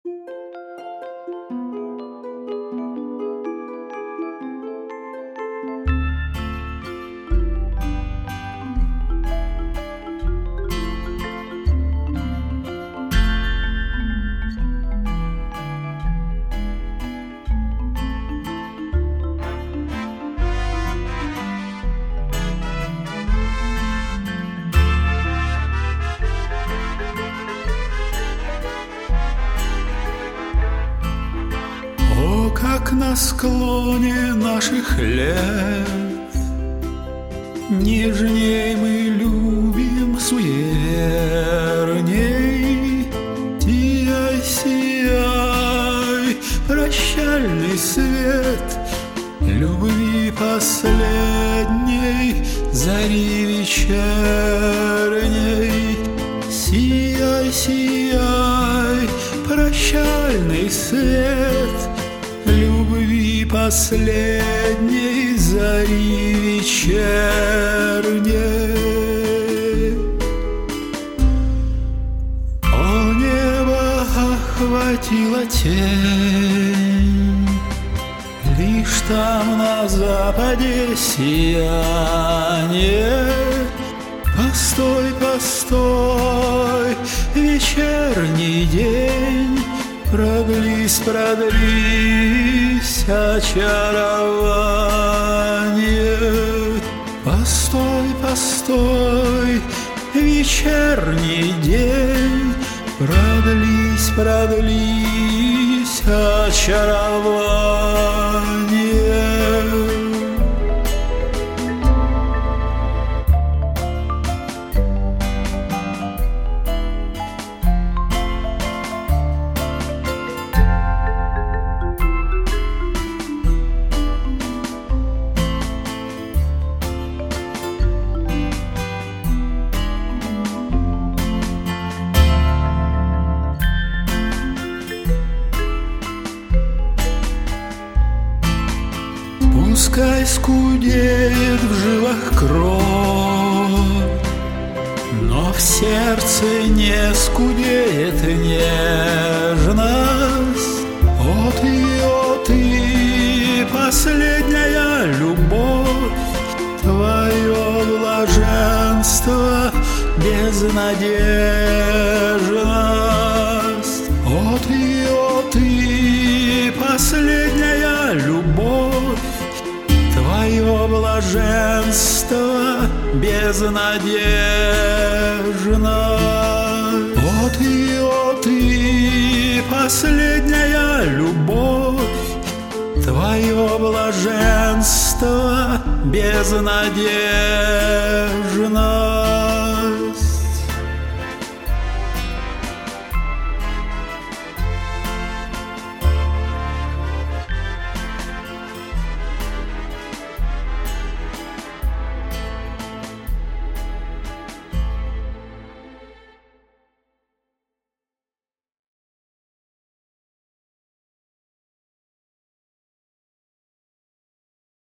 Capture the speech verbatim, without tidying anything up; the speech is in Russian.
Как на склоне наших лет нежней мы любим, суеверней. Сияй, сияй, прощальный свет любви последней зари вечерней. Сияй, сияй, прощальный свет любви последней зари вечерней. О, небо охватила тень, лишь там на западе сияние. Постой, постой, вечерний день, продлись, продлись очарование. Постой, постой, вечерний день, продлись, продлись очарование. Пускай скудеет в жилах кровь, но в сердце не скудеет нежность. О ты, о ты, последняя любовь, твое блаженство, безнадежность. О ты, о ты, последняя любовь, твое блаженство, безнадежность. О ты, о ты, последняя любовь, твое блаженство, безнадежность.